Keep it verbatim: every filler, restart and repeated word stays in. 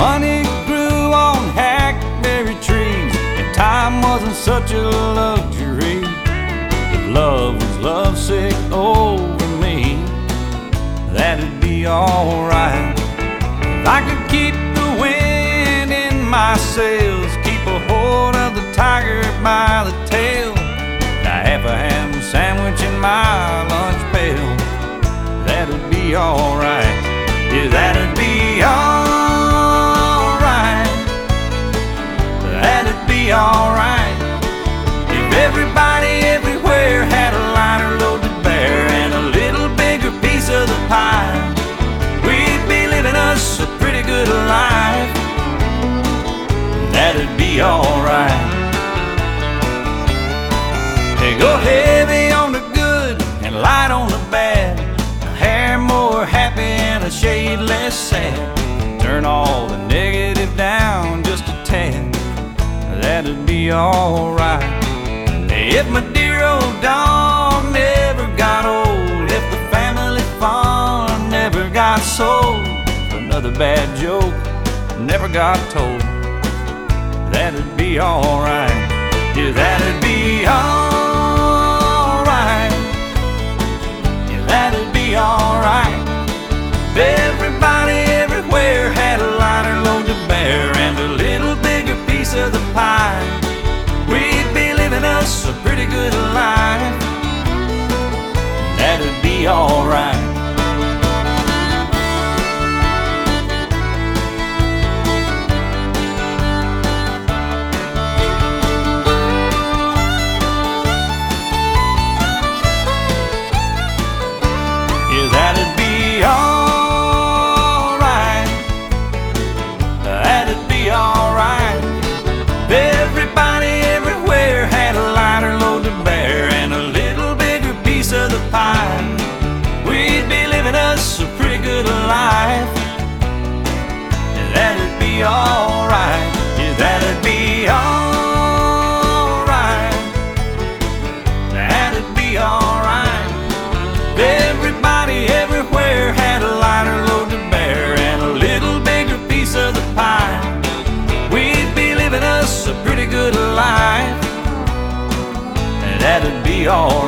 Money grew on hackberry trees, and time wasn't such a luxury. If love was lovesick over me, that'd be alright. If I could keep the wind in my sails, keep a hold of the tiger by the tail, and a half a ham sandwich in my lunch pail, that'd be alright. Yeah, that'd be alright. That'd be alright. If everybody everywhere had a liner loaded bare and a little bigger piece of the pie, we'd be living us a pretty good life. That'd be alright. Hey, go heavy on the good and light on the bad, a hair more happy and a shade less sad. Turn all the negative down just a tad, that'd be alright. Hey, if my dear old dog never got old, if the family farm never got sold, another bad joke never got told, that'd be alright. Yeah, that'd be alright. Yeah, that'd be alright. Everybody everywhere had a liner loaded bare and a little bigger piece of the pie, we'd be living us a pretty good life. That'd be alright. That'd be alright. That'd be alright. Everybody everywhere had a liner loaded bare and a little bigger piece of the pie, we'd be living us a pretty good life. That'd be alright. Yeah, that'd be alright. That'd be alright. Everybody everywhere had a liner loaded bare and a little bigger piece of the pie, we'd be living us a pretty good life. That'd be alright.